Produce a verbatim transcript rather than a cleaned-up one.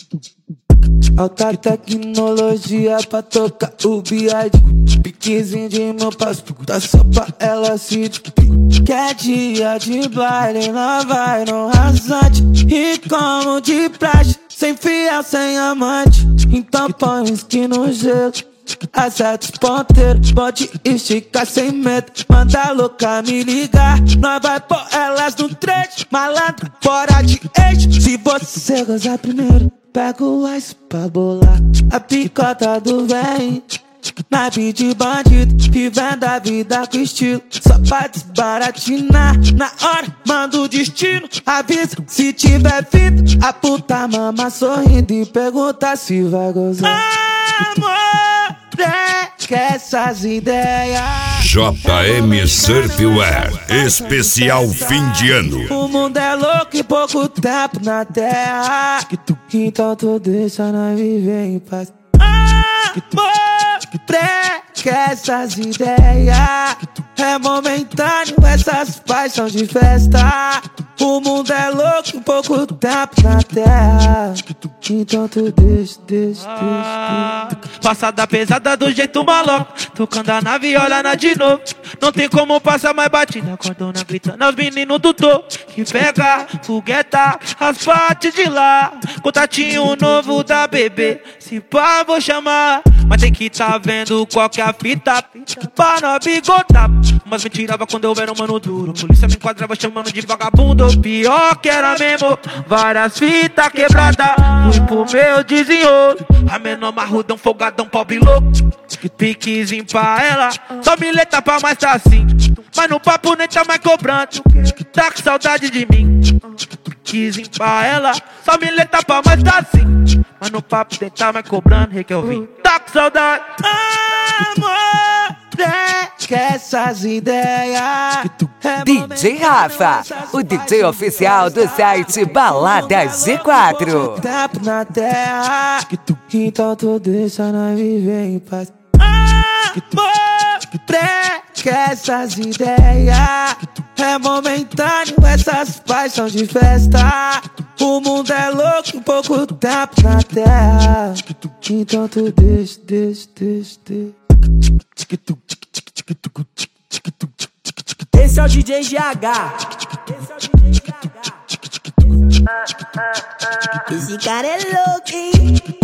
Alta tecnologia pra tocar o biade. Piquezinho de meu passo, tá só pra ela se despedir. Que é dia de baile, lá vai no rasante. E como de praxe, sem fiel, sem amante. Então põe um skin no gelo, acerta os ponteiros, pode esticar sem medo. Manda louca me ligar, nós vai pôr elas no trecho. Malandro, fora de eixo. Se você gozar primeiro, pega o ice pra bolar a picota do véi. Naipe de bandido, vivendo a vida com estilo. Só pra desbaratinar, na hora manda o destino. Avisa se tiver vida, a puta mama sorrindo e pergunta se vai gozar. Amor, que essas ideias. J M Surfwear, especial fim de ano. O mundo é louco e pouco tempo na terra. Então tu deixa nós viver em paz. Amor, que essas ideias é momentâneo, essas paixões de festa. O mundo é louco e pouco tempo na terra. Então tu deixa, deixa, ah, deixa. Passada pesada do jeito maluco, tocando a nave, olha na de novo. Não tem como passar mais batida, cordona gritando aos meninos do topo. Que pega, fogueta, as partes de lá. Contatinho novo da bebê, se pá vou chamar. Mas tem que tá vendo qual que é a fita pra não bigotar. Mas me tirava quando eu era um mano duro. Polícia me enquadrava chamando de vagabundo. Pior que era mesmo, várias fitas quebradas. Fui pro meu desenrolo, a menor marrudão, folgadão, pobre louco. Piquezinho pra ela, só mileta pra mais tá assim. Mas no papo nem tá mais cobrando, tá com saudade de mim. Piquezinho pra ela, só mileta pra mais tá assim. Mas no papo nem tá mais cobrando, rei que eu vim. Tá com saudade. Amor, que essas ideias. D J Rafa, o D J oficial do site Balada G quatro. Tempo na terra, então tu deixa nós viver em paz. Amor, que essas ideias é momentâneo, essas paixões de festa. O mundo é louco e pouco tempo na terra. Então tu deixa, deixa, deixa, deixa. Esse é o D J G H. Esse é o D J G H. Esse cara é louco, hein?